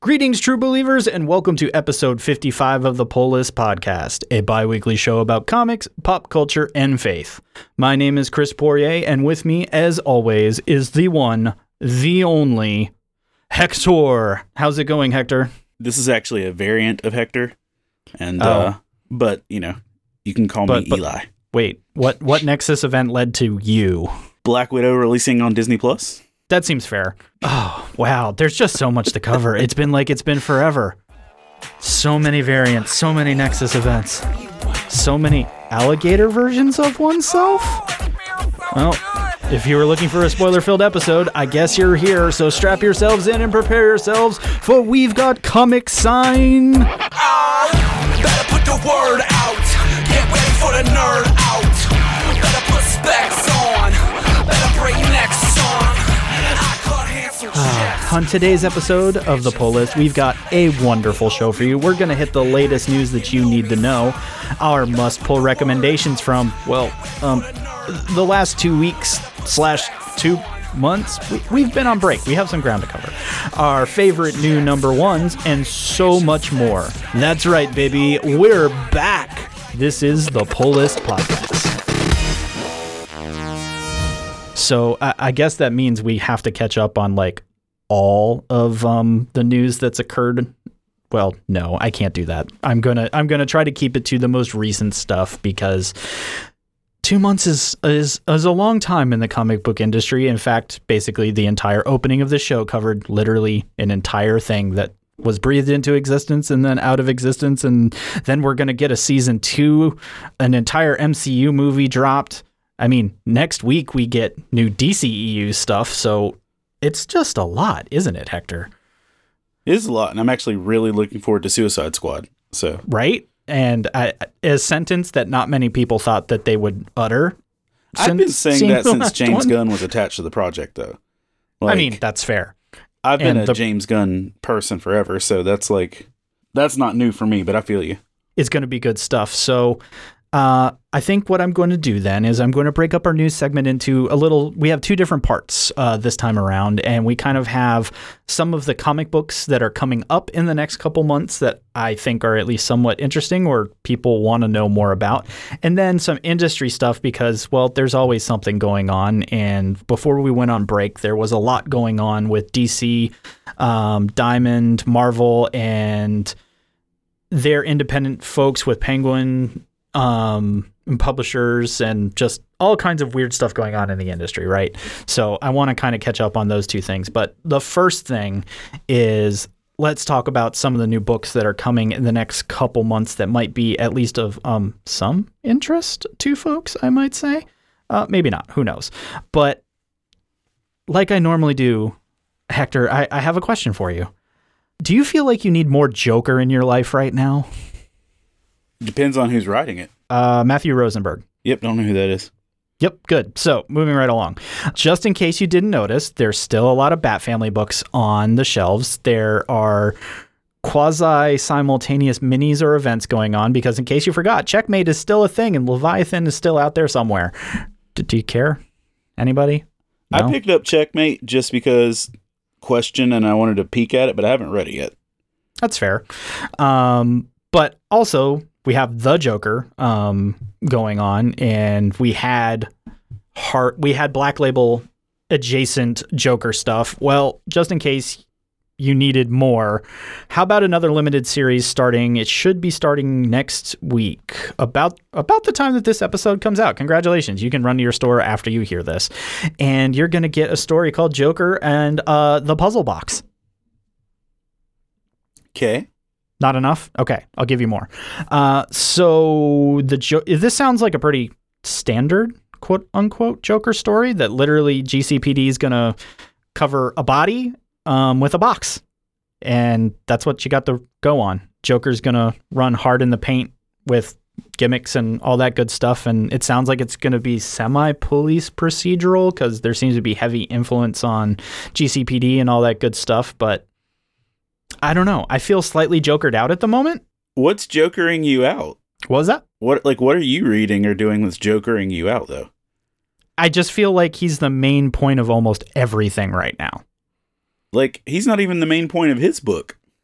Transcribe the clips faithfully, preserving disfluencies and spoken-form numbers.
Greetings, true believers, and welcome to episode fifty-five of the Pull List Podcast, a bi-weekly show about comics, pop culture, and faith. My name is Chris Poirier, and with me, as always, is the one, the only, Hector. How's it going, Hector? This is actually a variant of Hector, and oh. uh, but, you know, you can call but, me but, Eli. Wait, what, what Nexus event led to you? Black Widow releasing on Disney Plus. That seems fair. Oh, wow. There's just so much to cover. It's been like it's been forever. So many variants, so many Nexus events, so many alligator versions of oneself. Well, if you were looking for a spoiler-filled episode, I guess you're here, so strap yourselves in and prepare yourselves, for we've got Comic Sign. Uh, better put the word out. Get ready for the nerd out. Better put specs on. Better bring next song. Uh, on today's episode of the Pull List, we've got a wonderful show for you. We're going to hit the latest news that you need to know, our must-pull recommendations from, well, um, the last two weeks slash two months. We, we've been on break. We have some ground to cover. Our favorite new number ones, and so much more. That's right, baby. We're back. This is the Pull List Podcast. So I, I guess that means we have to catch up on like all of um, the news that's occurred. Well, no, I can't do that. I'm gonna I'm gonna try to keep it to the most recent stuff because two months is is is a long time in the comic book industry. In fact, basically the entire opening of the show covered literally an entire thing that was breathed into existence and then out of existence, and then we're gonna get a season two, an entire M C U movie dropped. I mean, next week we get new D C E U stuff, so it's just a lot, isn't it, Hector? It is a lot, and I'm actually really looking forward to Suicide Squad. So right? And I, a sentence that not many people thought that they would utter. I've been saying that since James one. Gunn was attached to the project, though. Like, I mean, that's fair. I've been and a the, James Gunn person forever, so that's like, that's not new for me, but I feel you. It's going to be good stuff. So Uh, I think what I'm going to do then is I'm going to break up our news segment into a little, we have two different parts uh, this time around, and we kind of have some of the comic books that are coming up in the next couple months that I think are at least somewhat interesting or people want to know more about, and then some industry stuff because, well, there's always something going on, and before we went on break, there was a lot going on with D C, um, Diamond, Marvel, and their independent folks with Penguin um and publishers and just all kinds of weird stuff going on in the industry, right? So I want to kind of catch up on those two things. But the first thing is let's talk about some of the new books that are coming in the next couple months that might be at least of um some interest to folks, I might say. Uh, maybe not, who knows? But like I normally do, Hector, I, I have a question for you. Do you feel like you need more Joker in your life right now? Depends on who's writing it. Uh, Matthew Rosenberg. Yep, don't know who that is. Yep, good. So, moving right along. Just in case you didn't notice, there's still a lot of Bat Family books on the shelves. There are quasi-simultaneous minis or events going on because, in case you forgot, Checkmate is still a thing and Leviathan is still out there somewhere. D- do you care? Anybody? No? I picked up Checkmate just because question and I wanted to peek at it, but I haven't read it yet. That's fair. Um, but also, we have The Joker um, going on, and we had heart, we had Black Label adjacent Joker stuff. Well, just in case you needed more, how about another limited series starting? It should be starting next week, about about the time that this episode comes out. Congratulations! You can run to your store after you hear this, and you're going to get a story called Joker and uh, the Puzzle Box. Okay. Not enough? Okay, I'll give you more. Uh, so the jo- this sounds like a pretty standard quote unquote Joker story that literally G C P D is gonna cover a body um, with a box, and that's what you got to go on. Joker's gonna run hard in the paint with gimmicks and all that good stuff, and it sounds like it's gonna be semi-police procedural because there seems to be heavy influence on G C P D and all that good stuff, but I don't know. I feel slightly jokered out at the moment. What's jokering you out? What was that? What like what are you reading or doing that's jokering you out though? I just feel like he's the main point of almost everything right now. Like, he's not even the main point of his book.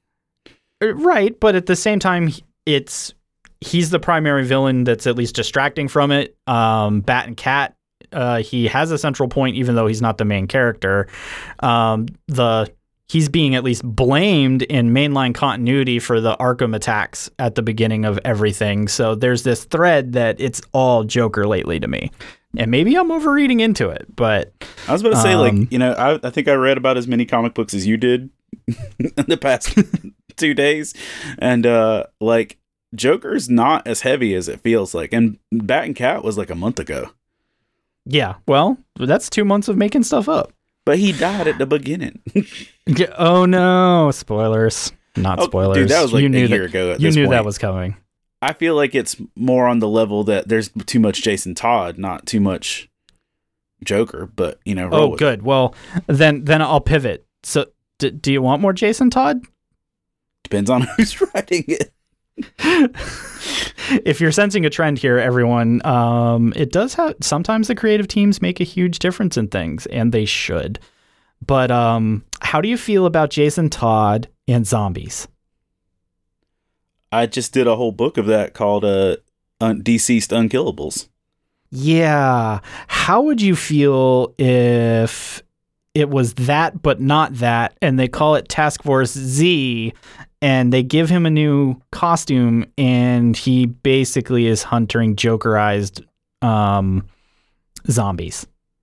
Right, but at the same time, it's he's the primary villain that's at least distracting from it. Um, Bat and Cat, uh, he has a central point, even though he's not the main character. Um, the he's being at least blamed in mainline continuity for the Arkham attacks at the beginning of everything. So there's this thread that it's all Joker lately to me. And maybe I'm overreading into it, but I was about to say, um, like, you know, I, I think I read about as many comic books as you did in the past two days. And, uh, like, Joker's not as heavy as it feels like. And Bat and Cat was like a month ago. Yeah, well, that's two months of making stuff up. But he died at the beginning. Oh, no. Spoilers. Not Oh, spoilers. dude, that was like you a knew year that, ago at You this knew point. that was coming. I feel like it's more on the level that there's too much Jason Todd, not too much Joker, but, you know, roll Oh, with good. Well, then then I'll pivot. So, d- do you want more Jason Todd? Depends on who's writing it. If you're sensing a trend here, everyone, um, it does have sometimes the creative teams make a huge difference in things, and they should. But um, how do you feel about Jason Todd and zombies? I just did a whole book of that called uh, Un- Deceased Unkillables. Yeah. How would you feel if it was that, but not that, and they call it Task Force Z, and they give him a new costume, and he basically is hunting Jokerized um, zombies?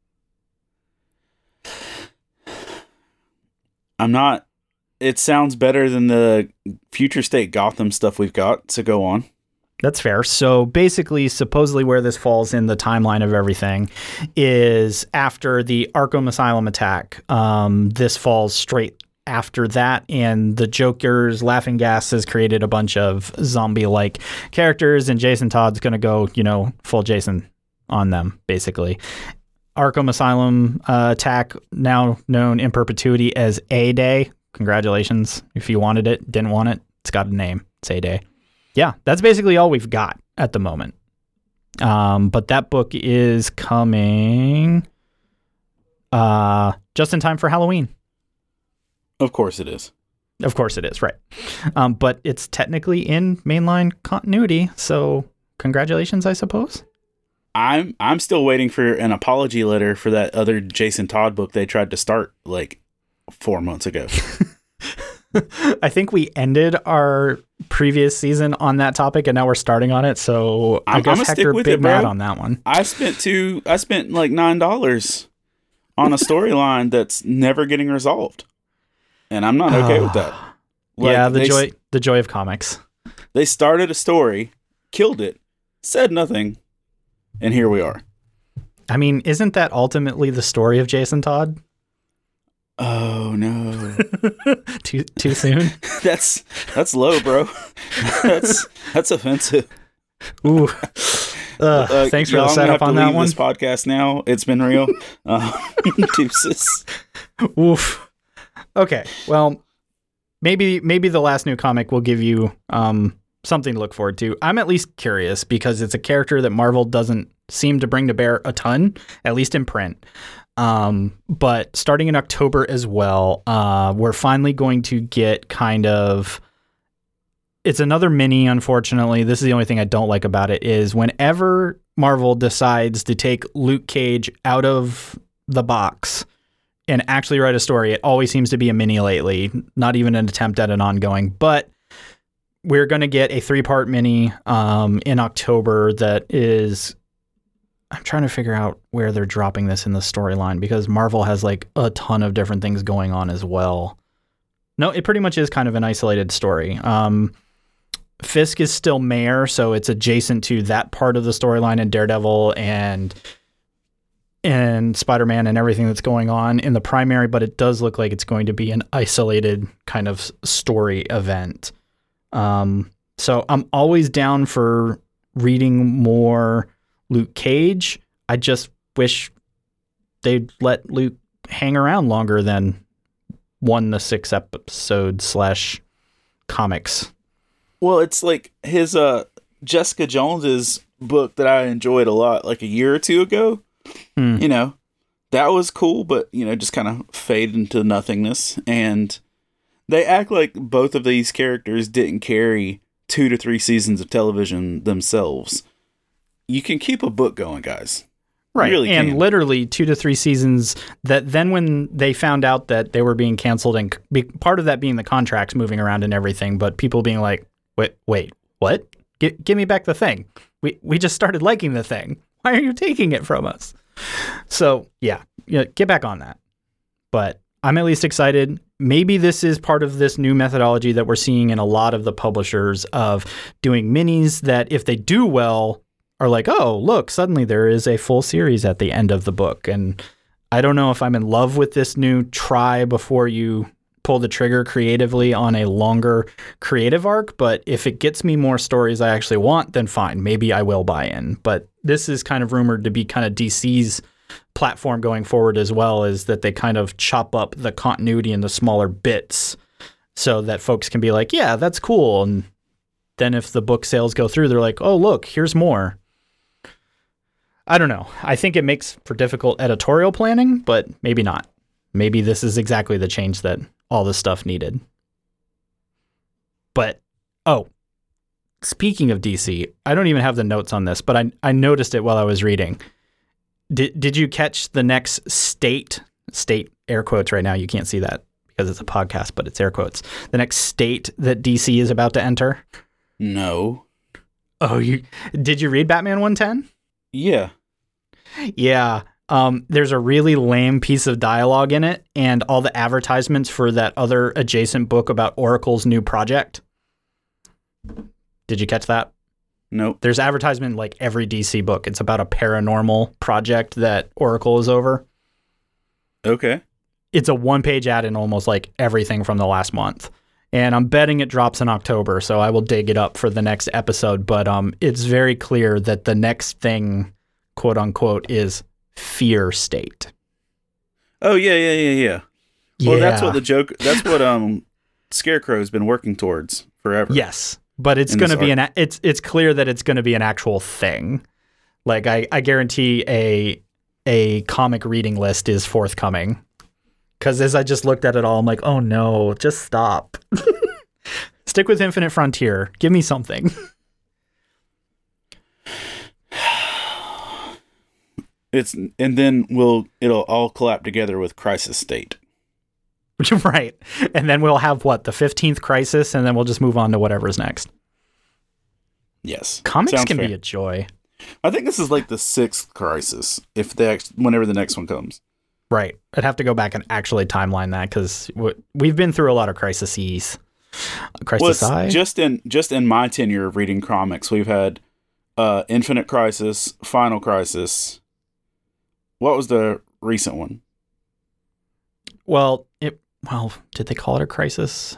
I'm not... It sounds better than the Future State Gotham stuff we've got, so go on. That's fair. So basically, supposedly where this falls in the timeline of everything is after the Arkham Asylum attack. Um, this falls straight after that, and the Joker's laughing gas has created a bunch of zombie-like characters, and Jason Todd's going to go, you know, full Jason on them, basically. Arkham Asylum uh, attack, now known in perpetuity as A-Day. Congratulations. If you wanted it, didn't want it, it's got a name. It's A-Day. Yeah, that's basically all we've got at the moment. Um, but that book is coming uh, just in time for Halloween. Of course it is. Of course it is, right. Um, but it's technically in mainline continuity, so congratulations, I suppose. I'm I'm still waiting for an apology letter for that other Jason Todd book they tried to start like four months ago. I think we ended our previous season on that topic, and now we're starting on it. So I I'm, guess I'm Hector stick with bit it, bro. mad on that one. I spent two. I spent like nine dollars on a storyline that's never getting resolved, and I'm not okay with that. Like, yeah, the they, joy, the joy of comics. They started a story, killed it, said nothing, and here we are. I mean, isn't that ultimately the story of Jason Todd? Oh no! too too soon. that's that's low, bro. that's that's offensive. Ooh. Uh, Uh, thanks for y'all, the I'm gonna have setup to on that leave one. This podcast now. It's been real. Uh, deuces. Oof. Okay. Well, maybe maybe the last new comic will give you um, something to look forward to. I'm at least curious because it's a character that Marvel doesn't seem to bring to bear a ton, at least in print. Um, but starting in October as well, uh, we're finally going to get kind of, it's another mini, unfortunately. This is the only thing I don't like about it is whenever Marvel decides to take Luke Cage out of the box and actually write a story, it always seems to be a mini lately, not even an attempt at an ongoing, but we're going to get a three-part mini um, in October that is, I'm trying to figure out where they're dropping this in the storyline because Marvel has like a ton of different things going on as well. No, it pretty much is kind of an isolated story. Um, Fisk is still mayor, so it's adjacent to that part of the storyline in Daredevil and and Spider-Man and everything that's going on in the primary, but it does look like it's going to be an isolated kind of story event. Um, so I'm always down for reading more Luke Cage. I just wish they'd let Luke hang around longer than one to six episodes slash comics. Well, it's like his uh, Jessica Jones's book that I enjoyed a lot, like a year or two ago. Hmm. You know, that was cool, but you know, just kind of faded into nothingness. And They act like both of these characters didn't carry two to three seasons of television themselves. You can keep a book going, guys. Right. You really and can. literally two to three seasons that then when they found out that they were being canceled and be, part of that being the contracts moving around and everything, but people being like, wait, wait, what? G- give me back the thing. We we just started liking the thing. Why are you taking it from us? So yeah, yeah, get back on that. But I'm at least excited. Maybe this is part of this new methodology that we're seeing in a lot of the publishers of doing minis that if they do well, are like, oh, look, suddenly there is a full series at the end of the book. And I don't know if I'm in love with this new try before you pull the trigger creatively on a longer creative arc. But if it gets me more stories I actually want, then fine. Maybe I will buy in. But this is kind of rumored to be kind of D C's platform going forward as well, is that they kind of chop up the continuity into smaller bits so that folks can be like, yeah, that's cool. And then if the book sales go through, they're like, oh, look, here's more. I don't know. I think it makes for difficult editorial planning, but maybe not. Maybe this is exactly the change that all this stuff needed. But, oh, speaking of D C, I don't even have the notes on this, but I I noticed it while I was reading. Did did you catch the next state, state air quotes right now, you can't see that because it's a podcast, but it's air quotes, the next state that D C is about to enter? No. Oh, you did you read Batman one ten? Yeah. Yeah. Um, there's a really lame piece of dialogue in it, and all the advertisements for that other adjacent book about Oracle's new project. Did you catch that? Nope. There's advertisement in like every D C book. It's about a paranormal project that Oracle is over. Okay. It's a one-page ad in almost like everything from the last month. And I'm betting it drops in October, so I will dig it up for the next episode. But um, it's very clear that the next thing, quote unquote, is Fear State. Oh yeah, yeah, yeah, yeah. Well, yeah. that's what the joke. That's what um, Scarecrow's been working towards forever. Yes, but it's going to be an. It's it's clear that it's going to be an actual thing. Like I, I guarantee a a comic reading list is forthcoming. Because as I just looked at it all, I'm like, oh no, just stop. Stick with Infinite Frontier. Give me something. It's and then we'll it'll all collab together with Crisis State. Right. And then we'll have what, the fifteenth Crisis, and then we'll just move on to whatever's next. Yes. Comics Sounds can fair. be a joy. I think this is like the sixth Crisis, if they act- whenever the next one comes. Right. I'd have to go back and actually timeline that because w- we've been through a lot of crises. Crisis Well, I? it's just in just in my tenure of reading comics, we've had uh, Infinite Crisis, Final Crisis. What was the recent one? Well, it. Well, did they call it a crisis?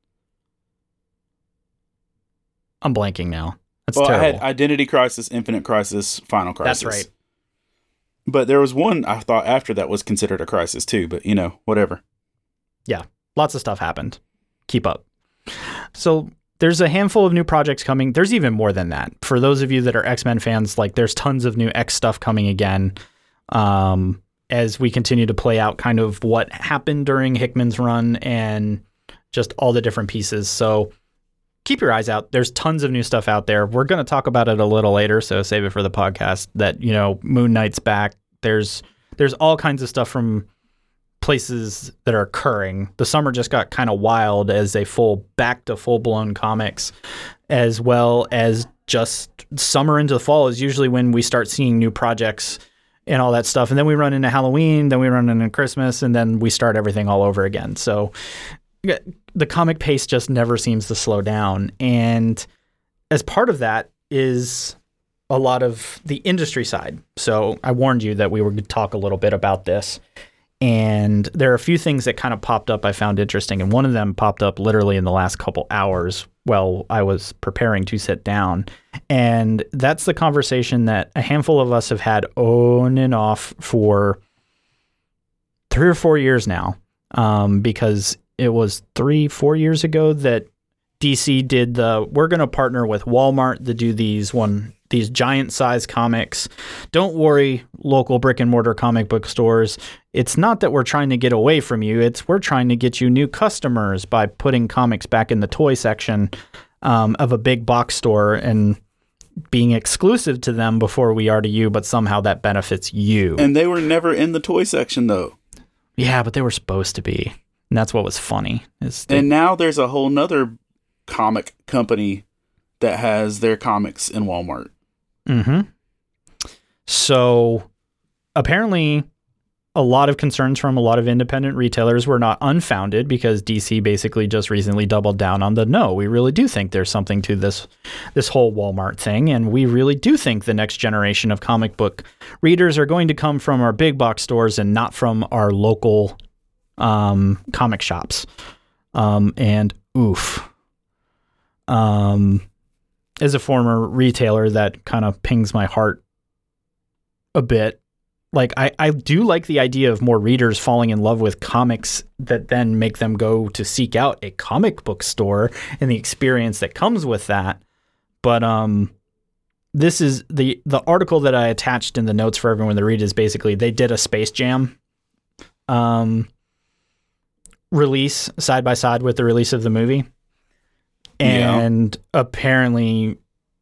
I'm blanking now. That's well, terrible. I had Identity Crisis, Infinite Crisis, Final Crisis. That's right. But there was one I thought after that was considered a crisis too, but you know, whatever. Yeah, lots of stuff happened. Keep up. So there's a handful of new projects coming. There's even more than that. For those of you that are X-Men fans, like there's tons of new X stuff coming again. Um, as we continue to play out kind of what happened during Hickman's run and just all the different pieces. So keep your eyes out. There's tons of new stuff out there. We're going to talk about it a little later, so save it for the podcast. That, you know, Moon Knight's back. There's there's all kinds of stuff from places that are occurring. The summer just got kind of wild as a full back to full blown comics, as well as just summer into the fall is usually when we start seeing new projects and all that stuff. And then we run into Halloween, then we run into Christmas, and then we start everything all over again. So the comic pace just never seems to slow down. And as part of that is a lot of the industry side. So I warned you that we were going to talk a little bit about this. And there are a few things that kind of popped up I found interesting. And one of them popped up literally in the last couple hours while I was preparing to sit down. And that's the conversation that a handful of us have had on and off for three or four years now. Um, because it was three, four years ago that D C did the, we're going to partner with Walmart to do these one, these giant size comics. Don't worry, local brick and mortar comic book stores. It's not that we're trying to get away from you. It's we're trying to get you new customers by putting comics back in the toy section um, of a big box store and being exclusive to them before we are to you, but somehow that benefits you. And they were never in the toy section, though. Yeah, but they were supposed to be. And that's what was funny. Is they, and now there's a whole nother comic company that has their comics in Walmart. Mm-hmm. So apparently a lot of concerns from a lot of independent retailers were not unfounded, because D C basically just recently doubled down on the, no, we really do think there's something to this this whole Walmart thing, and we really do think the next generation of comic book readers are going to come from our big box stores and not from our local um, comic shops. Um, and oof. Um, as a former retailer, that kind of pings my heart a bit. Like, I, I do like the idea of more readers falling in love with comics that then make them go to seek out a comic book store and the experience that comes with that. But um, this is the the article that I attached in the notes for everyone to read is basically they did a Space Jam um, release side by side with the release of the movie. And yeah. apparently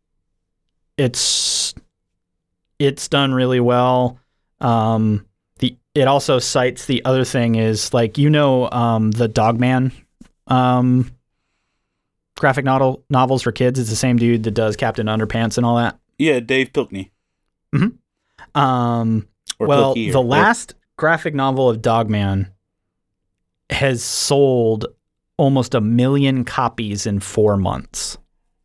it's it's done really well. Um, the it also cites the other thing is, like, you know, um, the Dogman um, graphic novel novels for kids. It's the same dude that does Captain Underpants and all that. Yeah, Dave Pilkey. Mm-hmm. Um, or well, Pilkey or, the last or... graphic novel of Dogman has sold almost a million copies in four months.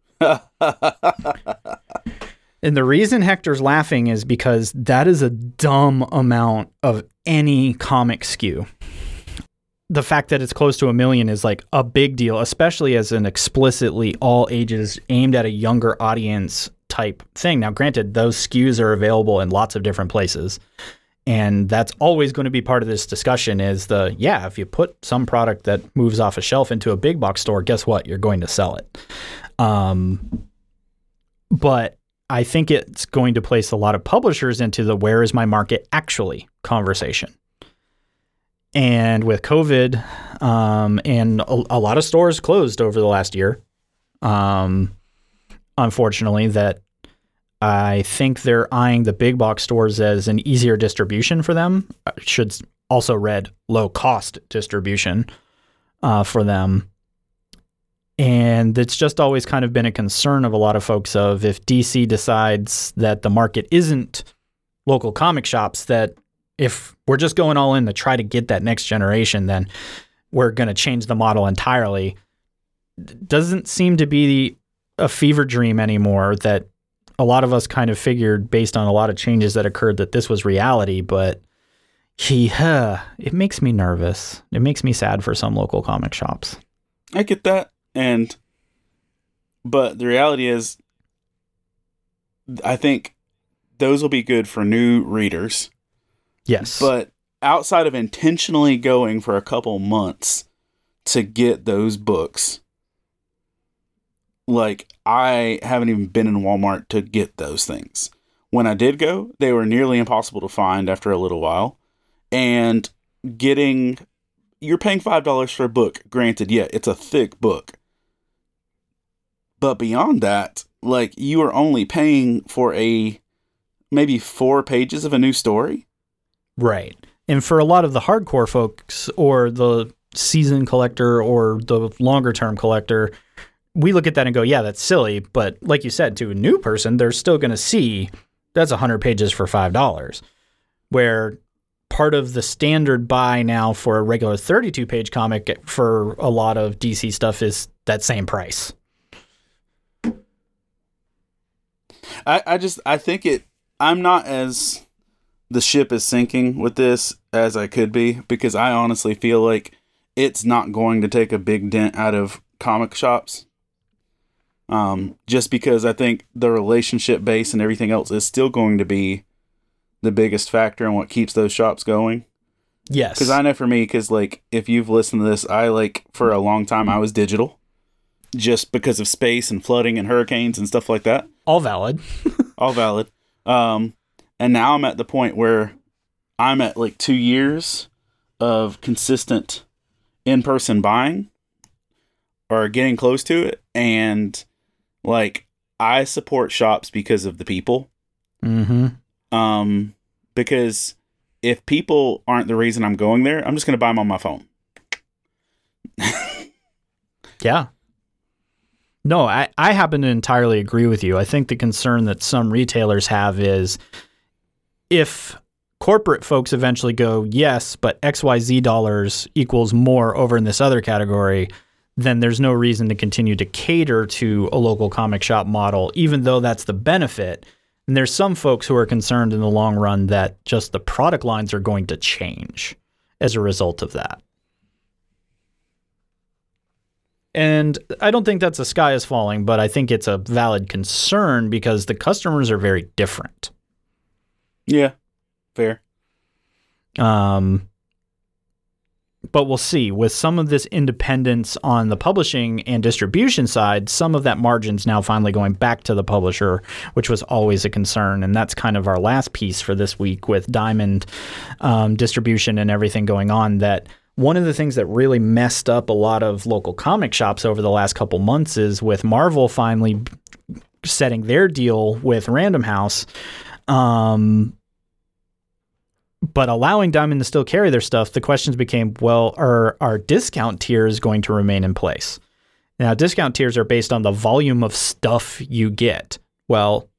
And the reason Hector's laughing is because that is a dumb amount of any comic S K U. The fact that it's close to a million is like a big deal, especially as an explicitly all ages aimed at a younger audience type thing. Now, granted, those S K Us are available in lots of different places. And that's always going to be part of this discussion is the, yeah, if you put some product that moves off a shelf into a big box store, guess what? You're going to sell it. Um, but I think it's going to place a lot of publishers into the where is my market actually conversation. And with COVID um, and a, a lot of stores closed over the last year, um, unfortunately, that I think they're eyeing the big box stores as an easier distribution for them. I should also read low cost distribution uh, for them. And it's just always kind of been a concern of a lot of folks of if D C decides that the market isn't local comic shops, that if we're just going all in to try to get that next generation, then we're going to change the model entirely. Doesn't seem to be a fever dream anymore that a lot of us kind of figured based on a lot of changes that occurred that this was reality, but he, uh, it makes me nervous. It makes me sad for some local comic shops. I get that. And, but the reality is, I think those will be good for new readers. Yes. But outside of intentionally going for a couple months to get those books, like, I haven't even been in Walmart to get those things. When I did go, they were nearly impossible to find after a little while. And getting, you're paying five dollars for a book. Granted, yeah, it's a thick book. But beyond that, like, you are only paying for a maybe four pages of a new story. Right. And for a lot of the hardcore folks or the season collector or the longer term collector, we look at that and go, yeah, that's silly. But like you said, to a new person, they're still going to see that's one hundred pages for five dollars. Where part of the standard buy now for a regular thirty-two page comic for a lot of D C stuff is that same price. I, I just, I think it, I'm not as, the ship is sinking with this as I could be, because I honestly feel like it's not going to take a big dent out of comic shops. Um, just because I think the relationship base and everything else is still going to be the biggest factor in what keeps those shops going. Yes. Because I know for me, because like, if you've listened to this, I like, for a long time, I was digital. Just because of space and flooding and hurricanes and stuff like that. All valid. all valid. Um, and now I'm at the point where I'm at like two years of consistent in-person buying or getting close to it. And like, I support shops because of the people. Mm-hmm. Um, because if people aren't the reason I'm going there, I'm just going to buy them on my phone. Yeah. No, I, I happen to entirely agree with you. I think the concern that some retailers have is if corporate folks eventually go, yes, but X Y Z dollars equals more over in this other category, then there's no reason to continue to cater to a local comic shop model, even though that's the benefit. And there's some folks who are concerned in the long run that just the product lines are going to change as a result of that. And I don't think that's a sky is falling, but I think it's a valid concern because the customers are very different. Yeah, fair. Um, but we'll see. With some of this independence on the publishing and distribution side, some of that margin's now finally going back to the publisher, which was always a concern. And that's kind of our last piece for this week with Diamond um, distribution and everything going on, that one of the things that really messed up a lot of local comic shops over the last couple months is with Marvel finally setting their deal with Random House, um, but allowing Diamond to still carry their stuff. The questions became, well, are our discount tiers going to remain in place? Now, discount tiers are based on the volume of stuff you get. Well,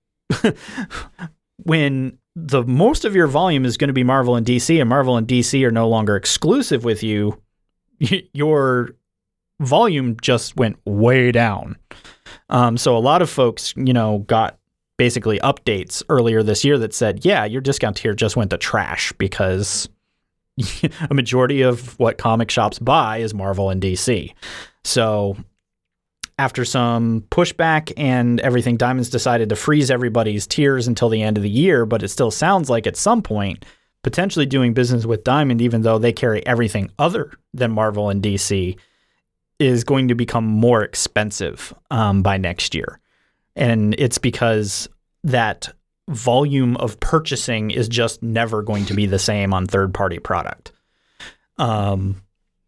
when the most of your volume is going to be Marvel and D C, and Marvel and D C are no longer exclusive with you, your volume just went way down. Um, so a lot of folks, you know, got basically updates earlier this year that said, yeah, your discount tier just went to trash because a majority of what comic shops buy is Marvel and D C. So after some pushback and everything, Diamond's decided to freeze everybody's tiers until the end of the year, but it still sounds like at some point, potentially doing business with Diamond, even though they carry everything other than Marvel and D C, is going to become more expensive um, by next year. And it's because that volume of purchasing is just never going to be the same on third-party product. Um.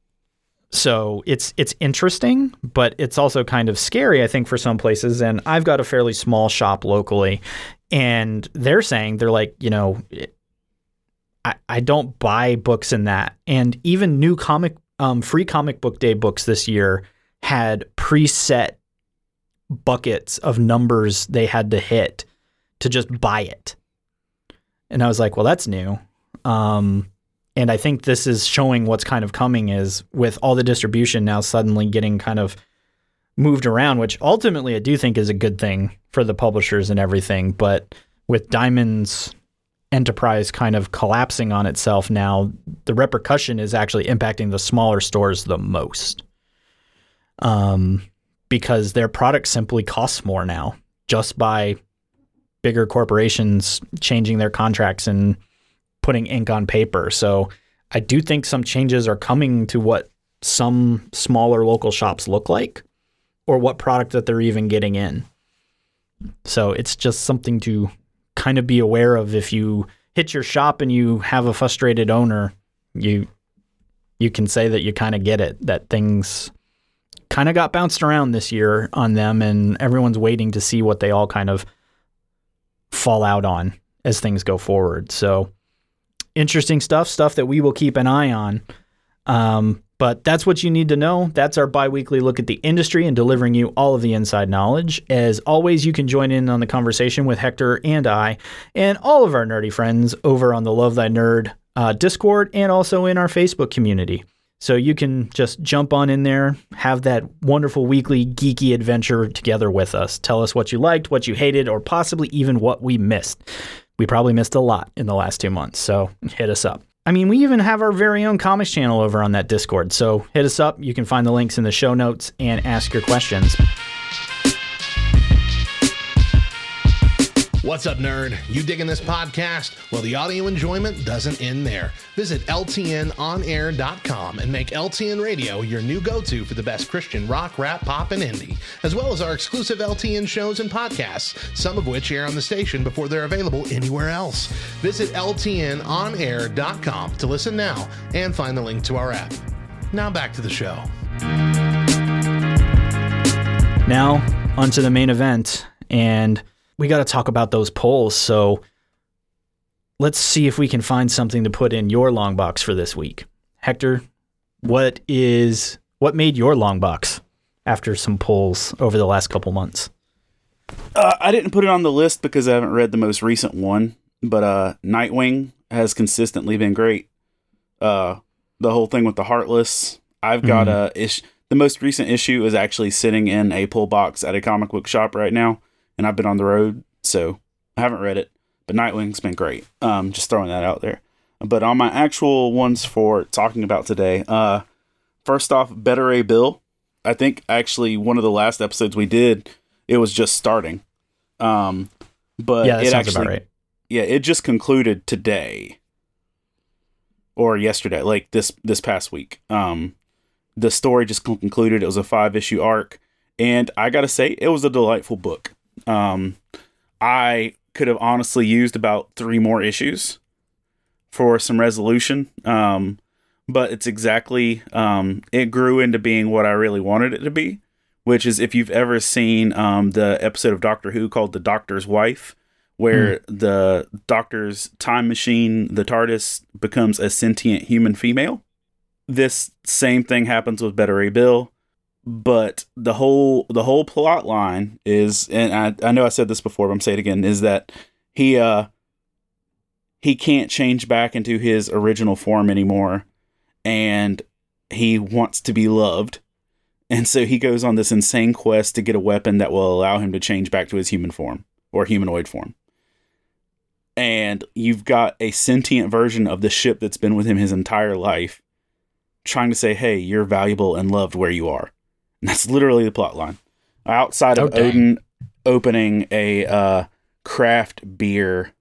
So it's it's interesting, but it's also kind of scary, I think, for some places. And I've got a fairly small shop locally, and they're saying, they're like, you know, I, I don't buy books in that. And even new comic, um, free comic book day books this year had preset buckets of numbers they had to hit to just buy it. And I was like, well, that's new. Um And I think this is showing what's kind of coming is with all the distribution now suddenly getting kind of moved around, which ultimately I do think is a good thing for the publishers and everything. But with Diamond's enterprise kind of collapsing on itself now, the repercussion is actually impacting the smaller stores the most. Um, because their product simply costs more now just by bigger corporations changing their contracts and putting ink on paper. So I do think some changes are coming to what some smaller local shops look like or what product that they're even getting in. So it's just something to kind of be aware of. If you hit your shop and you have a frustrated owner, you you can say that you kind of get it, that things kind of got bounced around this year on them, and everyone's waiting to see what they all kind of fall out on as things go forward. So interesting stuff, stuff that we will keep an eye on. Um, but that's what you need to know. That's our bi-weekly look at the industry and delivering you all of the inside knowledge. As always, you can join in on the conversation with Hector and I and all of our nerdy friends over on the Love Thy Nerd uh, Discord and also in our Facebook community. So you can just jump on in there, have that wonderful weekly geeky adventure together with us. Tell us what you liked, what you hated, or possibly even what we missed. We probably missed a lot in the last two months, so hit us up. I mean, we even have our very own comics channel over on that Discord, so hit us up. You can find the links in the show notes and ask your questions. What's up, nerd? You digging this podcast? Well, the audio enjoyment doesn't end there. Visit L T N on air dot com and make L T N Radio your new go-to for the best Christian rock, rap, pop, and indie, as well as our exclusive L T N shows and podcasts, some of which air on the station before they're available anywhere else. Visit L T N on air dot com to listen now and find the link to our app. Now back to the show. Now, onto the main event, and we got to talk about those polls. So let's see if we can find something to put in your long box for this week. Hector, what is what made your long box after some polls over the last couple months? Uh, I didn't put it on the list because I haven't read the most recent one, but uh, Nightwing has consistently been great. Uh, the whole thing with the Heartless, I've got mm. a ish. The most recent issue is actually sitting in a pull box at a comic book shop right now. And I've been on the road, so I haven't read it. But Nightwing's been great. Um, just throwing that out there. But on my actual ones for talking about today, uh, first off, Beta Ray Bill. I think actually one of the last episodes we did, it was just starting. Um, but yeah, that it sounds actually, about right. Yeah, it just concluded today or yesterday, like this this past week. Um, the story just concluded. It was a five issue arc, and I gotta say, it was a delightful book. Um, I could have honestly used about three more issues for some resolution. Um, but it's exactly, um, it grew into being what I really wanted it to be, which is if you've ever seen, um, the episode of Doctor Who called The Doctor's Wife, where mm. the Doctor's time machine, the TARDIS, becomes a sentient human female. This same thing happens with Beta Ray Bill. But the whole the whole plot line is, and I, I know I said this before, but I'm saying it again, is that he uh he can't change back into his original form anymore, and he wants to be loved, and so he goes on this insane quest to get a weapon that will allow him to change back to his human form or humanoid form. And you've got a sentient version of the ship that's been with him his entire life, trying to say, "Hey, you're valuable and loved where you are." And that's literally the plot line. Outside of oh, Odin opening a uh, craft beer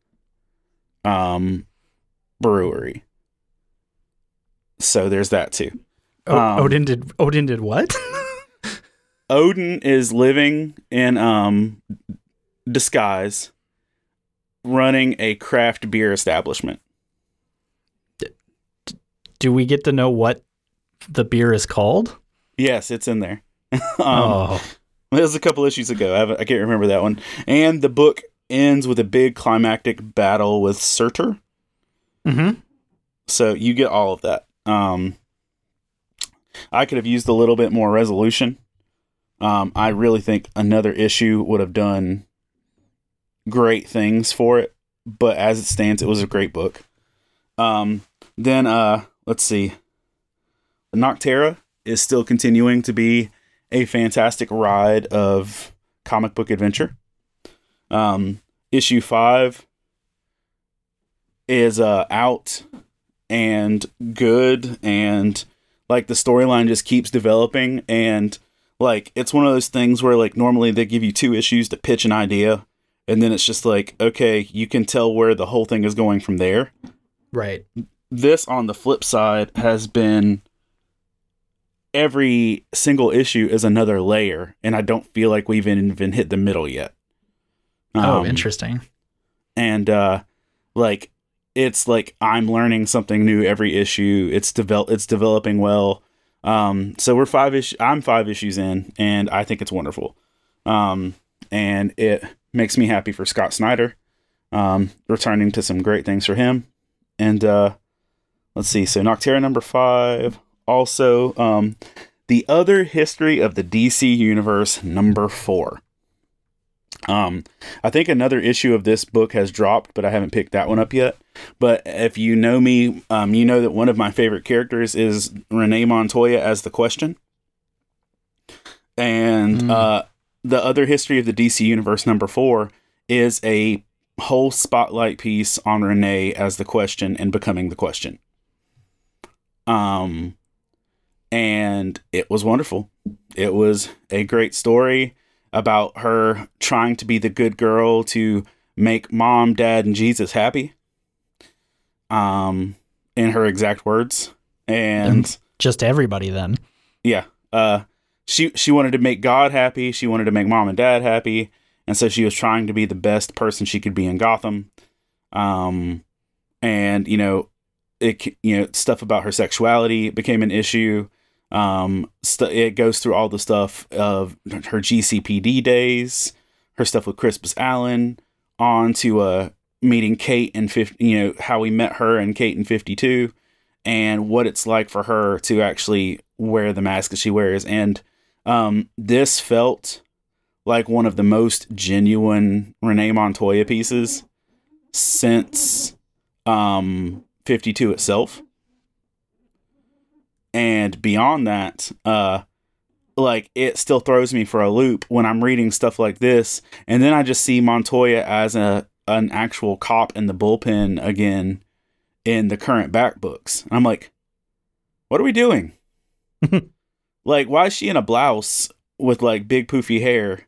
um, brewery. So there's that too. Oh, um, Odin did Odin did what? Odin is living in um, disguise, running a craft beer establishment. Do we get to know what the beer is called? Yes, it's in there. um, oh, it was a couple issues ago. I, haven't, I can't remember that one. And the book ends with a big climactic battle with Surtur. Mm-hmm. So you get all of that. Um, I could have used a little bit more resolution. Um, I really think another issue would have done great things for it. But as it stands, it was a great book. Um, then, uh, let's see. Noctera is still continuing to be a fantastic ride of comic book adventure. Um, issue five is uh, out and good, and like the storyline just keeps developing, and like it's one of those things where like normally they give you two issues to pitch an idea, and then it's just like, okay, you can tell where the whole thing is going from there. Right. This, on the flip side, has been every single issue is another layer, and I don't feel like we've even hit the middle yet. Um, oh, interesting. And uh, like it's like I'm learning something new every issue. It's develop it's developing well. Um, so we're five ish. I'm five issues in, and I think it's wonderful. Um, and it makes me happy for Scott Snyder, um, returning to some great things for him. And uh, let's see. So Noctera number five. Also, um, The Other History of the D C Universe number four. Um, I think another issue of this book has dropped, but I haven't picked that one up yet. But if you know me, um, you know that one of my favorite characters is Renee Montoya as the Question. And mm. uh, The Other History of the D C Universe number four is a whole spotlight piece on Renee as the Question and becoming the Question. Um, and it was wonderful. It was a great story about her trying to be the good girl to make mom, dad, and Jesus happy. Um, in her exact words. And, And just everybody then. yeah, uh, she, she wanted to make God happy. She wanted to make mom and dad happy. And so she was trying to be the best person she could be in Gotham. Um, and, you know, it, you know, stuff about her sexuality became an issue. Um, st- it goes through all the stuff of her G C P D days, her stuff with Crispus Allen, on to, uh, meeting Kate and fifty, you know, how we met her and Kate in fifty-two, and what it's like for her to actually wear the mask that she wears. And, um, this felt like one of the most genuine Renee Montoya pieces since, um, fifty-two itself. And beyond that, uh, like, it still throws me for a loop when I'm reading stuff like this. And then I just see Montoya as a, an actual cop in the bullpen again in the current back books. And I'm like, what are we doing? Like, why is she in a blouse with like big poofy hair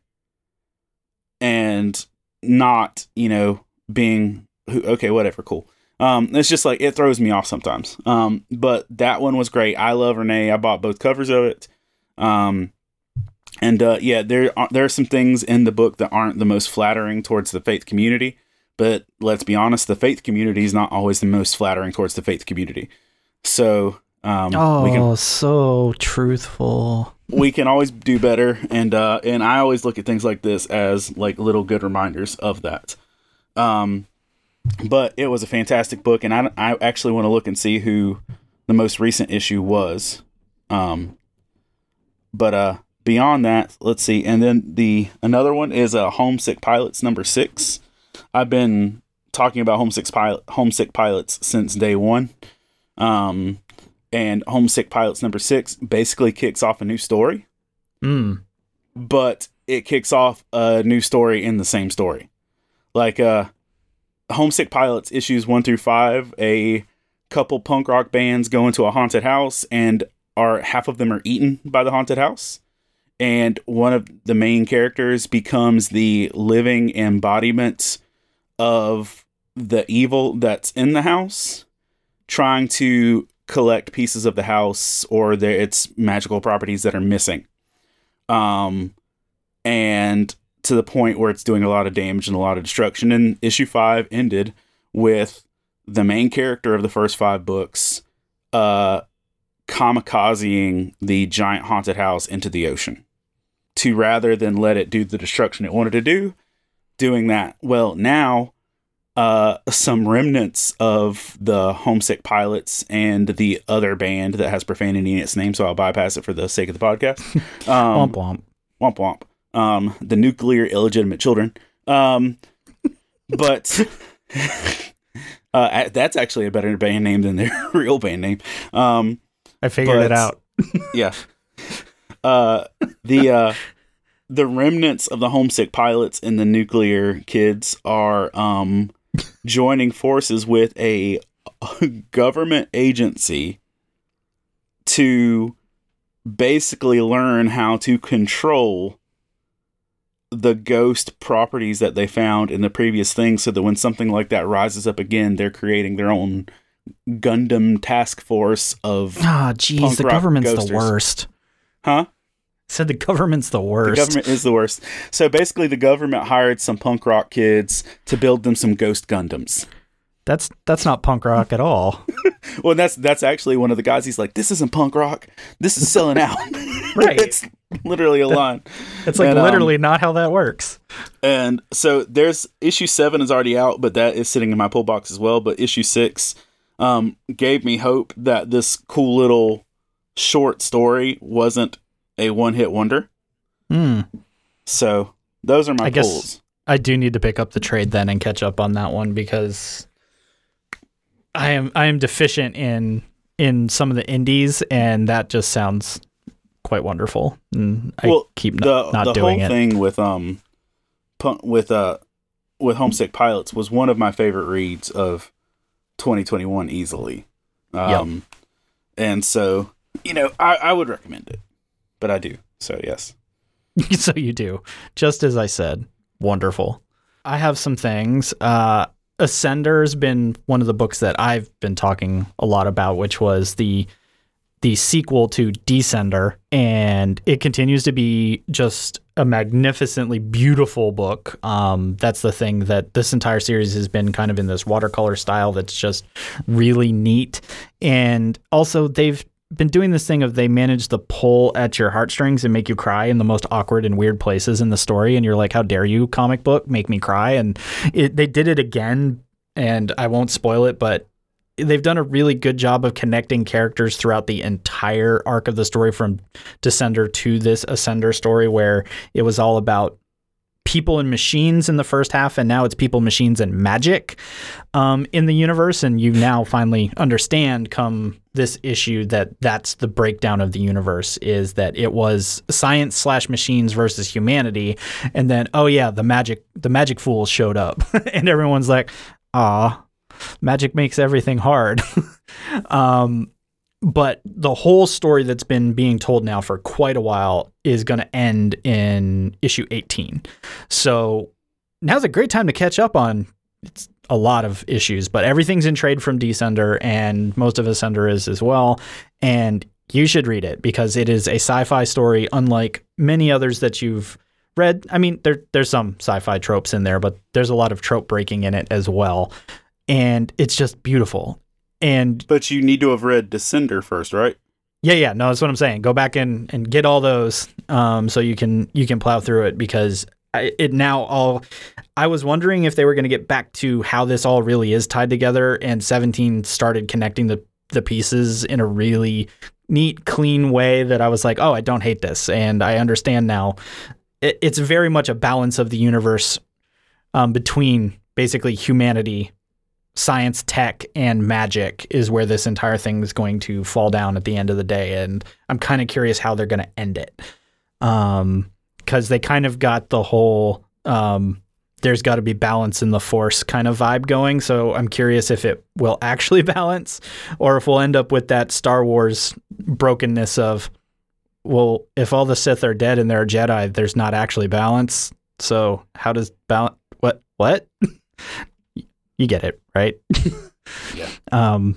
and not, you know, being, okay, whatever, cool. Um, it's just like, it throws me off sometimes. Um, but that one was great. I love Renee. I bought both covers of it. Um, and, uh, yeah, there are, there are some things in the book that aren't the most flattering towards the faith community, but let's be honest, the faith community is not always the most flattering towards the faith community. So, um, Oh, we can, so truthful. we can always do better. And, uh, and I always look at things like this as like little good reminders of that. Um, but it was a fantastic book, and I, I actually want to look and see who the most recent issue was. Um, but, uh, beyond that, let's see. And then the, another one is, uh, Homesick Pilots number six. I've been talking about Homesick Pilot, Homesick Pilots since day one. Um, and Homesick Pilots number six basically kicks off a new story, Mm. but it kicks off a new story in the same story. Like, uh, Homesick Pilots issues one through five, a couple punk rock bands go into a haunted house and are, half of them are eaten by the haunted house. And one of the main characters becomes the living embodiment of the evil that's in the house, trying to collect pieces of the house or the, its magical properties that are missing. Um, and to the point where it's doing a lot of damage and a lot of destruction. And issue five ended with the main character of the first five books, uh, kamikazing the giant haunted house into the ocean, to rather than let it do the destruction it wanted to do, doing that. Well, now, uh, some remnants of the Homesick Pilots and the other band that has profanity in its name, so I'll bypass it for the sake of the podcast. Um, Womp womp. Womp womp. Um, the Nuclear Illegitimate Children. Um, but uh, that's actually a better band name than their real band name. Um, I figured but, it out. Yeah. Uh, the uh, the remnants of the Homesick Pilots and the Nuclear Kids are um, joining forces with a government agency to basically learn how to control the ghost properties that they found in the previous thing, so that when something like that rises up again, they're creating their own Gundam task force of Ah, geez, punk the rock government's ghosters. the worst. Huh? Said the government's the worst. The government is the worst. So basically, the government hired some punk rock kids to build them some ghost Gundams. That's that's not punk rock at all. Well, that's that's actually one of the guys. He's like, "This isn't punk rock. This is selling out." Right. It's literally a line. It's like And, um, literally not how that works. And so there's issue seven is already out, but that is sitting in my pull box as well. But issue six um, gave me hope that this cool little short story wasn't a one hit wonder. Hmm. So those are my I guess pulls. I do need to pick up the trade then and catch up on that one, because I am I am deficient in in some of the indies, and that just sounds quite wonderful. And I Well, keep the not, not the doing whole it. thing with um pun- with uh with Homesick Pilots was one of my favorite reads of twenty twenty-one easily. Um and so, you know, I, I would recommend it. But I do. So yes. So you do. Just as I said. Wonderful. I have some things. Uh, Ascender's been one of the books that I've been talking a lot about, which was the the sequel to Descender, and it continues to be just a magnificently beautiful book. Um, that's the thing, that this entire series has been kind of in this watercolor style that's just really neat. And also they've been doing this thing of they manage to pull at your heartstrings and make you cry in the most awkward and weird places in the story. And you're like, how dare you, comic book, make me cry? And it, they did it again, and I won't spoil it, but they've done a really good job of connecting characters throughout the entire arc of the story, from Descender to this Ascender story, where it was all about people and machines in the first half, and now it's people, machines, and magic um, in the universe. And you now finally understand, come this issue, that that's the breakdown of the universe, is that it was science slash machines versus humanity. And then, oh yeah, the magic, the magic fools showed up and everyone's like, ah, magic makes everything hard. um, but the whole story that's been being told now for quite a while is going to end in issue eighteen. So now's a great time to catch up on it's a lot of issues, but everything's in trade from Descender, and most of Ascender is as well. And you should read it because it is a sci-fi story unlike many others that you've read. I mean, there there's some sci-fi tropes in there, but there's a lot of trope breaking in it as well. And it's just beautiful. And But you need to have read Descender first, right? yeah, yeah, no, that's what I'm saying. Go back and, and get all those um, so you can you can plow through it, because I, it now all. I was wondering if they were going to get back to how this all really is tied together, and seventeen started connecting the the pieces in a really neat, clean way that I was like, oh, I don't hate this, and I understand now. It, it's very much a balance of the universe um, between basically humanity, science, tech, and magic is where this entire thing is going to fall down at the end of the day. And I'm kind of curious how they're going to end it. Um, because they kind of got the whole um, there's got to be balance in the Force kind of vibe going. So I'm curious if it will actually balance, or if we'll end up with that Star Wars brokenness of, well, if all the Sith are dead and they're Jedi, there's not actually balance. So how does balance? What? What? You get it, right? Yeah. Um,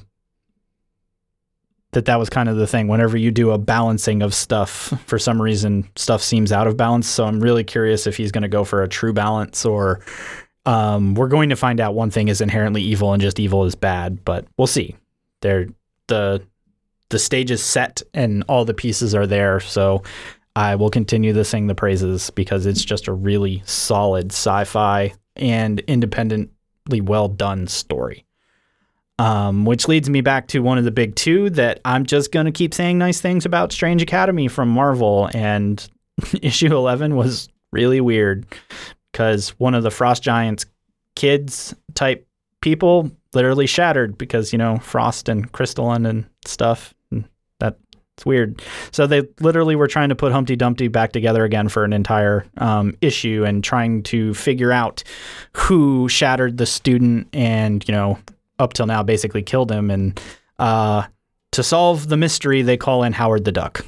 that that was kind of the thing. Whenever you do a balancing of stuff, for some reason, stuff seems out of balance. So I'm really curious if he's going to go for a true balance, or um, we're going to find out one thing is inherently evil and just evil is bad. But we'll see. They're, the the stage is set and all the pieces are there. So I will continue to sing the praises because it's just a really solid sci-fi and independently well done story. Um, which leads me back to one of the big two that I'm just going to keep saying nice things about, Strange Academy from Marvel. And issue eleven was really weird because one of the Frost Giants kids type people literally shattered because, you know, Frost and crystalline and stuff. And that's weird. So they literally were trying to put Humpty Dumpty back together again for an entire um, issue and trying to figure out who shattered the student and, you know, up till now basically killed him. And uh, to solve the mystery, they call in Howard the Duck.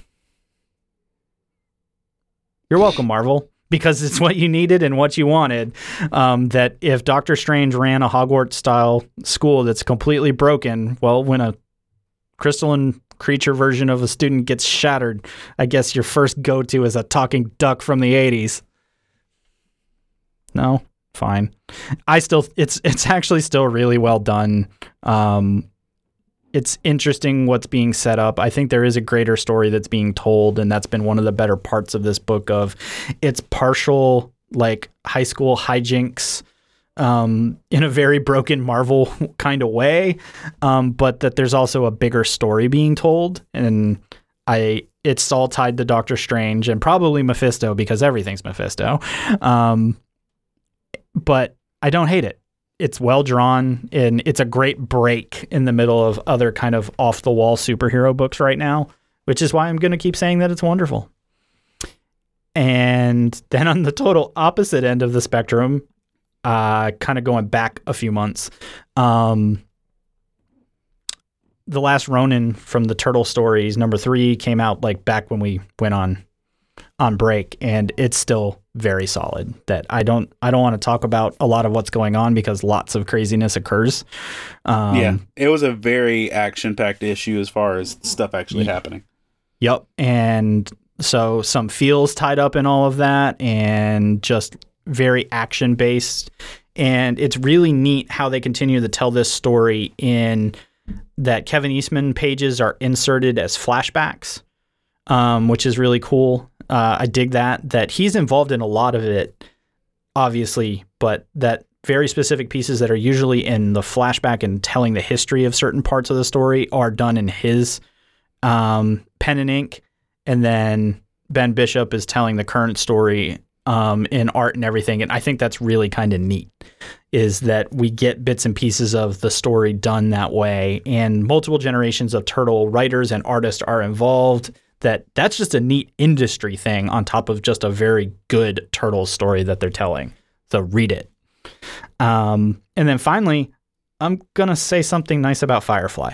You're welcome, Marvel, because it's what you needed and what you wanted. Um, that if Doctor Strange ran a Hogwarts-style school that's completely broken, well, when a crystalline creature version of a student gets shattered, I guess your first go-to is a talking duck from the eighties. No? Fine. I still, it's it's actually still really well done. Um, it's interesting what's being set up. I think there is a greater story that's being told, and that's been one of the better parts of this book. Of it's partial like high school hijinks um, in a very broken Marvel kind of way, um, but that there's also a bigger story being told, and I it's all tied to Doctor Strange and probably Mephisto because everything's Mephisto. Um, But I don't hate it. It's well drawn, and it's a great break in the middle of other kind of off-the-wall superhero books right now, which is why I'm going to keep saying that it's wonderful. And then on the total opposite end of the spectrum, uh, kind of going back a few months, um, The Last Ronin from the Turtle Stories, number three, came out like back when we went on on break, and it's still very solid. That I don't I don't want to talk about a lot of what's going on because lots of craziness occurs. Um, yeah, it was a very action-packed issue as far as stuff actually yeah. happening. Yep, and so some feels tied up in all of that, and just very action-based. And it's really neat how they continue to tell this story in that Kevin Eastman pages are inserted as flashbacks, um, which is really cool. Uh, I dig that, that he's involved in a lot of it, obviously, but that very specific pieces that are usually in the flashback and telling the history of certain parts of the story are done in his um, pen and ink. And then Ben Bishop is telling the current story um, in art and everything. And I think that's really kind of neat, is that we get bits and pieces of the story done that way. And multiple generations of Turtle writers and artists are involved. That that's just a neat industry thing on top of just a very good Turtles story that they're telling. So read it. Um, and then finally, I'm going to say something nice about Firefly.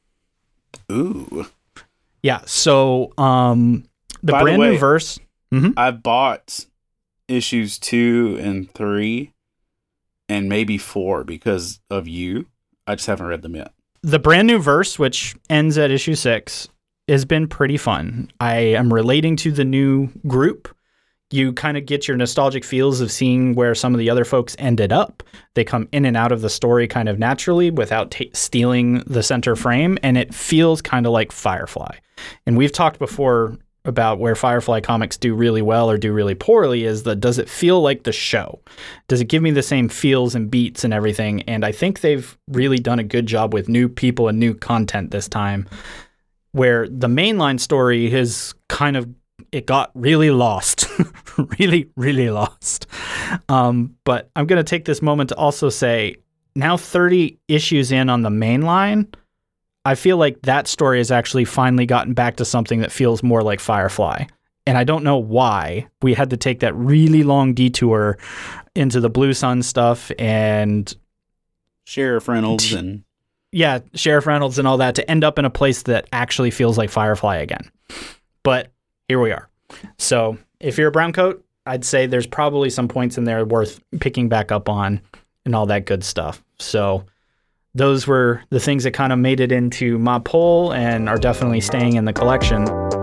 Ooh. Yeah. So um, the By brand the way, new verse. Mm-hmm. I bought issues two and three and maybe four because of you. I just haven't read them yet. The brand new verse, which ends at issue six, has been pretty fun. I am relating to the new group. You kind of get your nostalgic feels of seeing where some of the other folks ended up. They come in and out of the story kind of naturally without t- stealing the center frame, and it feels kind of like Firefly. And we've talked before about where Firefly comics do really well or do really poorly is the, does it feel like the show? Does it give me the same feels and beats and everything? And I think they've really done a good job with new people and new content this time, where the mainline story has kind of, it got really lost, really, really lost. Um, but I'm going to take this moment to also say, now thirty issues in on the mainline, I feel like that story has actually finally gotten back to something that feels more like Firefly. And I don't know why we had to take that really long detour into the Blue Sun stuff and Sheriff Reynolds and yeah, Sheriff Reynolds and all that to end up in a place that actually feels like Firefly again. But here we are. So if you're a brown coat, I'd say there's probably some points in there worth picking back up on and all that good stuff. So those were the things that kind of made it into my poll and are definitely staying in the collection.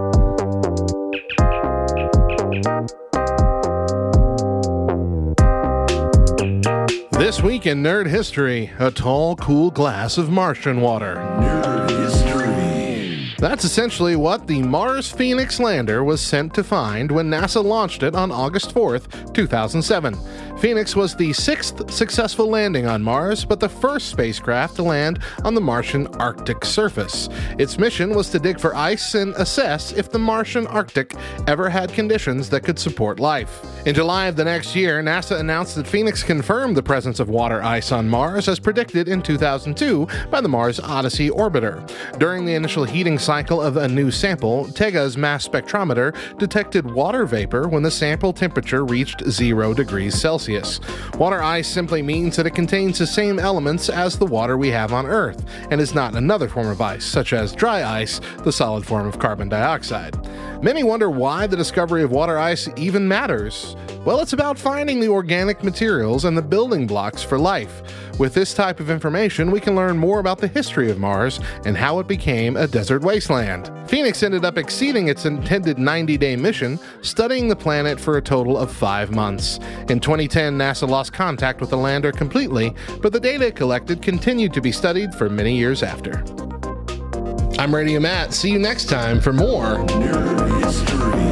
This week in Nerd History, a tall, cool glass of Martian water. Nerd History. That's essentially what the Mars Phoenix lander was sent to find when NASA launched it on August fourth, two thousand seven. Phoenix was the sixth successful landing on Mars, but the first spacecraft to land on the Martian Arctic surface. Its mission was to dig for ice and assess if the Martian Arctic ever had conditions that could support life. In July of the next year, NASA announced that Phoenix confirmed the presence of water ice on Mars as predicted in two thousand two by the Mars Odyssey orbiter. During the initial heating cycle of a new sample, TEGA's mass spectrometer detected water vapor when the sample temperature reached zero degrees Celsius. Water ice simply means that it contains the same elements as the water we have on Earth, and is not another form of ice, such as dry ice, the solid form of carbon dioxide. Many wonder why the discovery of water ice even matters. Well, it's about finding the organic materials and the building blocks for life. With this type of information, we can learn more about the history of Mars and how it became a desert wasteland. Phoenix ended up exceeding its intended ninety-day mission, studying the planet for a total of five months. In twenty ten, NASA lost contact with the lander completely, but the data it collected continued to be studied for many years after. I'm Radio Matt. See you next time for more Nerd History.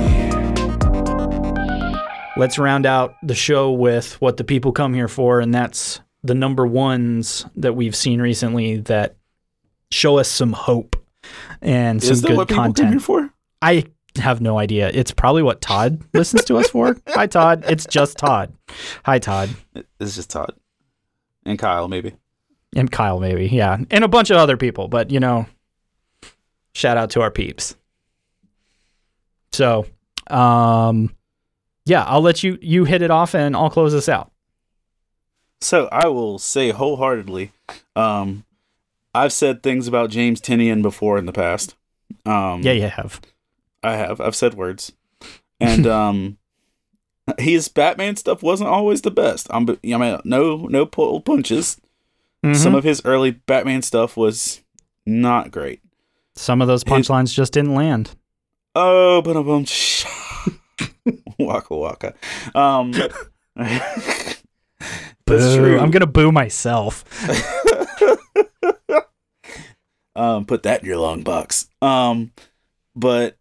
Let's round out the show with what the people come here for, and that's the number ones that we've seen recently that show us some hope and some Is that good what people content. come here for? I have no idea. It's probably what Todd listens to us for. Hi, Todd. It's just Todd. Hi, Todd. It's just Todd. And Kyle, maybe. And Kyle, maybe. Yeah. And a bunch of other people. But, you know, shout out to our peeps. So, um, yeah, I'll let you, you hit it off and I'll close this out. So I will say wholeheartedly, um, I've said things about James Tynion before in the past. Um, Yeah, you have. I have. I've said words. And um, his Batman stuff wasn't always the best. I'm, I mean, no, no pull punches. Mhm. Some of his early Batman stuff was not great. Some of those punchlines just didn't land. Oh, but a bunch. Waka waka. Um, that's Boo. true. I'm gonna boo myself. um, put that in your long box. Um, but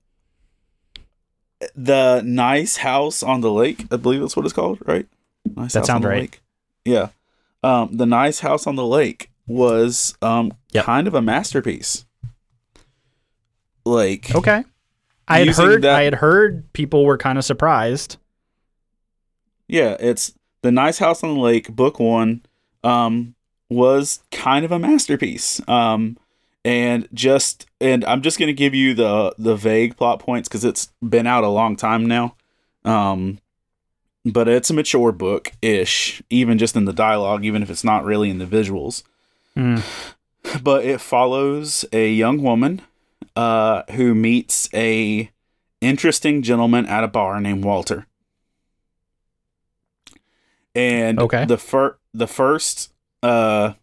the Nice House on the Lake, I believe that's what it's called, right? Nice That House sounds on the right. Lake. Yeah. Um, the Nice House on the Lake was um Yep. kind of a masterpiece. Like, Okay. I had Using heard that- I had heard people were kind of surprised. yeah, it's the Nice House on the Lake, book one, um, was kind of a masterpiece. Um, and just and I'm just gonna give you the the vague plot points because it's been out a long time now. Um, but it's a mature book ish, even just in the dialogue, even if it's not really in the visuals. Hmm. But it follows a young woman uh, who meets a interesting gentleman at a bar named Walter. And Okay. the fir- the first uh,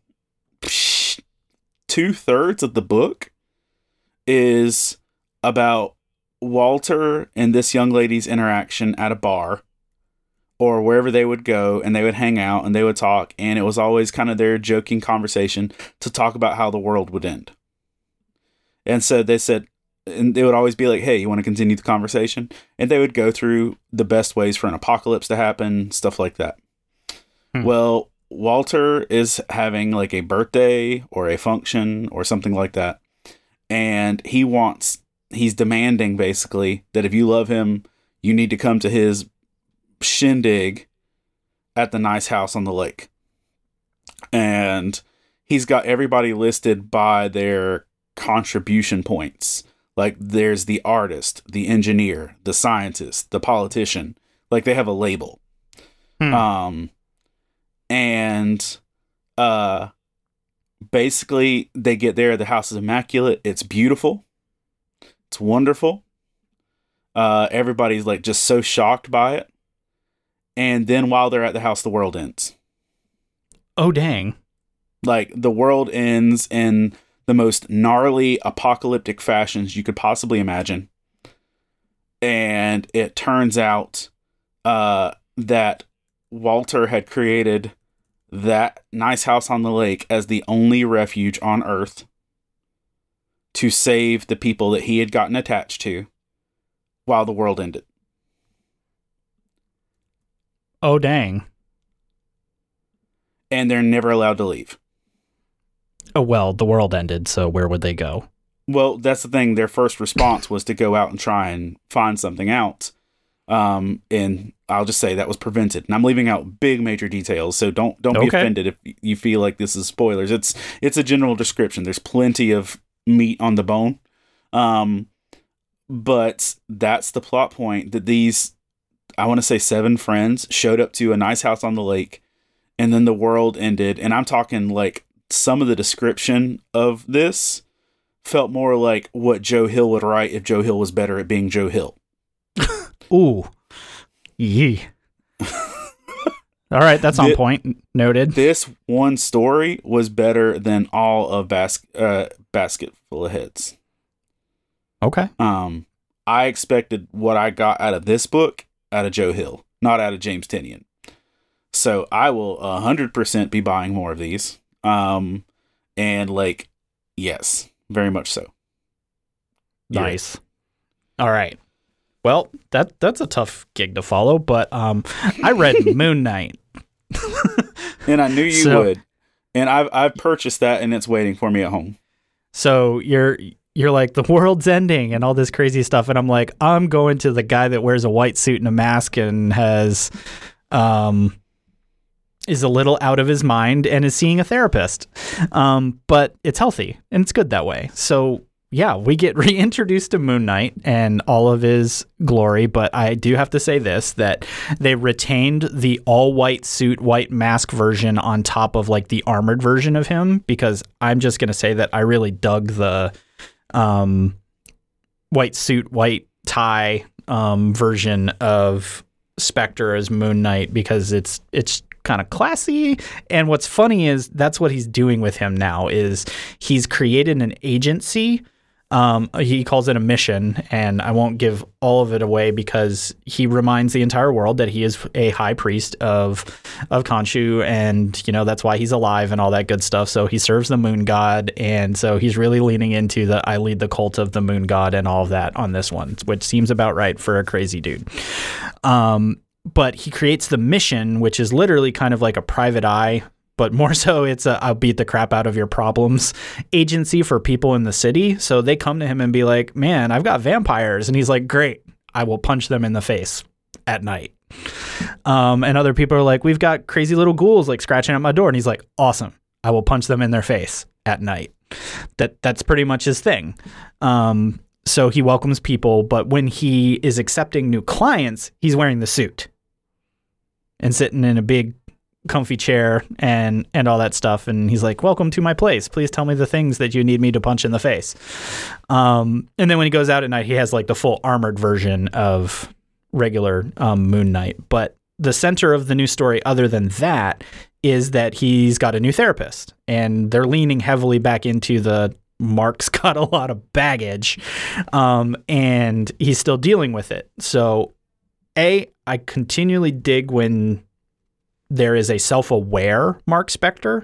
two thirds of the book is about Walter and this young lady's interaction at a bar or wherever they would go, and they would hang out and they would talk, and it was always kind of their joking conversation to talk about how the world would end. And so they said, and they would always be like, hey, you want to continue the conversation? And they would go through the best ways for an apocalypse to happen, stuff like that. Hmm. Well, Walter is having like a birthday or a function or something like that. And he wants, he's demanding basically that if you love him, you need to come to his shindig at the Nice House on the Lake. And he's got everybody listed by their contribution points. Like there's the artist, the engineer, the scientist, the politician. Like they have a label. Hmm. Um, and uh, basically they get there. The house is immaculate. It's beautiful. It's wonderful. Uh, everybody's like just so shocked by it. And then while they're at the house, the world ends. Oh dang. Like the world ends in the most gnarly apocalyptic fashions you could possibly imagine. And it turns out uh, that Walter had created that Nice House on the Lake as the only refuge on Earth to save the people that he had gotten attached to while the world ended. Oh dang. And they're never allowed to leave. Oh well, the world ended, so where would they go? Well, that's the thing. Their first response was to go out and try and find something out. Um, and I'll just say that was prevented. And I'm leaving out big major details, so don't don't be Okay. offended if you feel like this is spoilers. It's it's a general description. There's plenty of meat on the bone. Um, but that's the plot point, that these, I want to say seven friends showed up to a nice house on the lake, and then the world ended. And I'm talking like some of the description of this felt more like what Joe Hill would write if Joe Hill was better at being Joe Hill. Ooh. Yee. All right, that's on Thi- point. Noted. This one story was better than all of Bas- uh, Basket Full of Heads. Okay. Um, I expected what I got out of this book out of Joe Hill, not out of James Tynion. So I will one hundred percent be buying more of these. Um, and like, yes, very much so. You're right. Nice. All right. Well, that that's a tough gig to follow, but um, I read Moon Knight. And I knew you So- would. And I've I've purchased that, and it's waiting for me at home. So you're you're like, the world's ending and all this crazy stuff, and I'm like, I'm going to the guy that wears a white suit and a mask and has um is a little out of his mind and is seeing a therapist. Um, but it's healthy and it's good that way. So yeah, we get reintroduced to Moon Knight and all of his glory, but I do have to say this, that they retained the all-white suit, white mask version on top of like the armored version of him, because I'm just going to say that I really dug the um, white suit, white tie um, version of Spectre as Moon Knight because it's it's kind of classy. And what's funny is that's what he's doing with him now is he's created an agency. Um, he calls it a mission, and I won't give all of it away because he reminds the entire world that he is a high priest of of Khonshu, and you know that's why he's alive and all that good stuff. So he serves the moon god, and so he's really leaning into the I lead the cult of the moon god and all of that on this one, which seems about right for a crazy dude. Um, but he creates the mission, which is literally kind of like a private eye. But more so, it's a I'll beat the crap out of your problems agency for people in the city. So they come to him and be like, man, I've got vampires. And he's like, great, I will punch them in the face at night. Um, and other people are like, we've got crazy little ghouls like scratching at my door. And he's like, awesome, I will punch them in their face at night. That That's pretty much his thing. Um, so he welcomes people. But when he is accepting new clients, he's wearing the suit and sitting in a big comfy chair and and all that stuff, and he's like, welcome to my place, please tell me the things that you need me to punch in the face. Um and then when he goes out at night, he has like the full armored version of regular um Moon Knight. But the center of the new story, other than that, is that he's got a new therapist, and they're leaning heavily back into the Mark's got a lot of baggage, um and he's still dealing with it. So a I continually dig when there is a self-aware Mark Spector,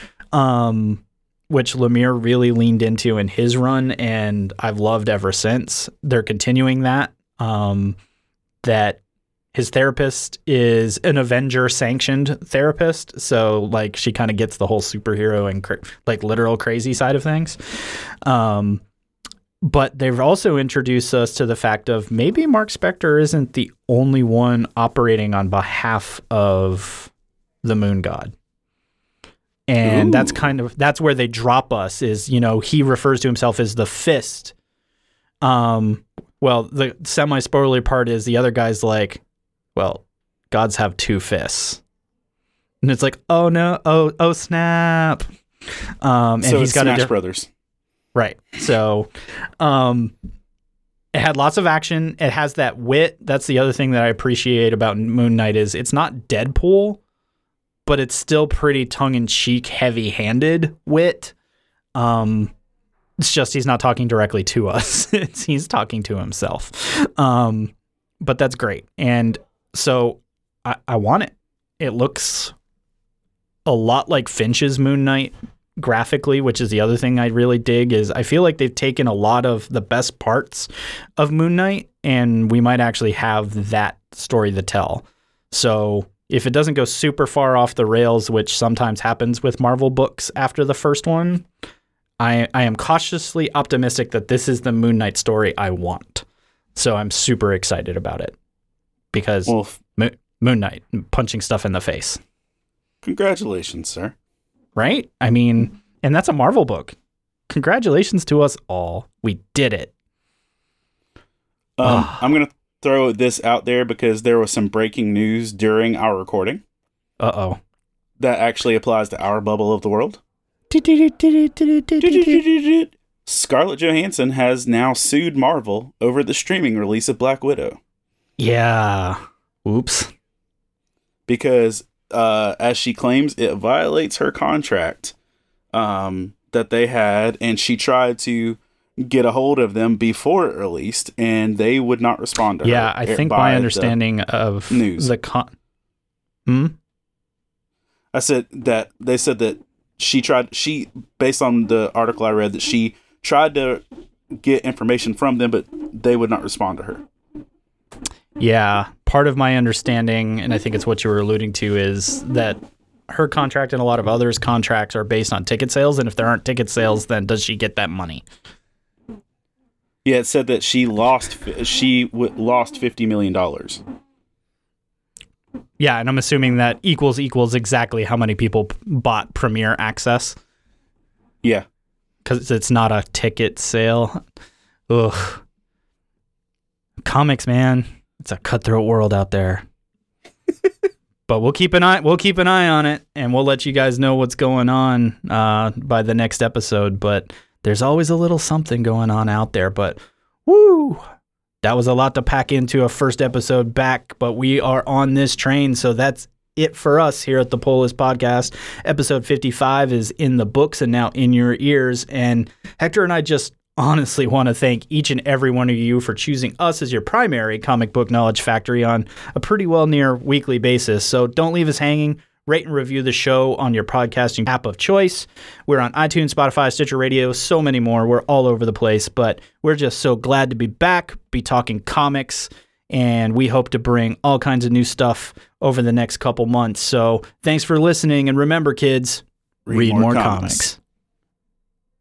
um, which Lemire really leaned into in his run, and I've loved ever since. They're continuing that. Um, that his therapist is an Avenger-sanctioned therapist, so like she kind of gets the whole superhero and cra- like literal crazy side of things. Um, but they've also introduced us to the fact of maybe Mark Spector isn't the only one operating on behalf of the moon god. And Ooh. that's kind of, that's where they drop us is, you know, he refers to himself as the fist. Um, well, the semi-spoiler part is the other guy's like, well, gods have two fists. And it's like, oh no, oh, oh snap. Um, and so he's it's got Smash a diff- Brothers. Right. So, um, it had lots of action. It has that wit. That's the other thing that I appreciate about Moon Knight is it's not Deadpool, but it's still pretty tongue-in-cheek, heavy-handed wit. Um, it's just he's not talking directly to us. it's, he's talking to himself. Um, but that's great. And so I, I want it. It looks a lot like Finch's Moon Knight graphically, which is the other thing I really dig, is I feel like they've taken a lot of the best parts of Moon Knight, and we might actually have that story to tell. So if it doesn't go super far off the rails, which sometimes happens with Marvel books after the first one, I, I am cautiously optimistic that this is the Moon Knight story I want. So I'm super excited about it because well, Mo- Moon Knight punching stuff in the face. Congratulations, sir. Right? I mean, and that's a Marvel book. Congratulations to us all. We did it. Um, I'm going to throw this out there because there was some breaking news during our recording. Uh-oh. That actually applies to our bubble of the world. Scarlett Johansson has now sued Marvel over the streaming release of Black Widow. Yeah. Oops. Because, uh, as she claims, it violates her contract um, that they had, and she tried to get a hold of them before it released, and they would not respond to yeah, her. Yeah, I think my understanding of news. the con... Hmm? I said that they said that she tried, she, based on the article I read, that she tried to get information from them, but they would not respond to her. Yeah, part of my understanding, and I think it's what you were alluding to, is that her contract and a lot of others' contracts are based on ticket sales, and if there aren't ticket sales, then does she get that money? Yeah, it said that she lost she w- lost fifty million dollars. Yeah, and I'm assuming that equals equals exactly how many people p- bought Premiere Access. Yeah. Because it's not a ticket sale. Ugh. Comics, man. It's a cutthroat world out there. But we'll keep an eye we'll keep an eye on it, and we'll let you guys know what's going on uh, by the next episode. But there's always a little something going on out there. But woo! that was a lot to pack into a first episode back, but we are on this train, so that's it for us here at the Pull List Podcast. Episode fifty-five is in the books and now in your ears. And Hector and I just honestly want to thank each and every one of you for choosing us as your primary comic book knowledge factory on a pretty well near weekly basis. So don't leave us hanging. Rate and review the show on your podcasting app of choice. We're on iTunes, Spotify, Stitcher Radio, so many more. We're all over the place, but we're just so glad to be back, be talking comics, and we hope to bring all kinds of new stuff over the next couple months. So thanks for listening, and remember, kids, Read read, more more, comics. comics.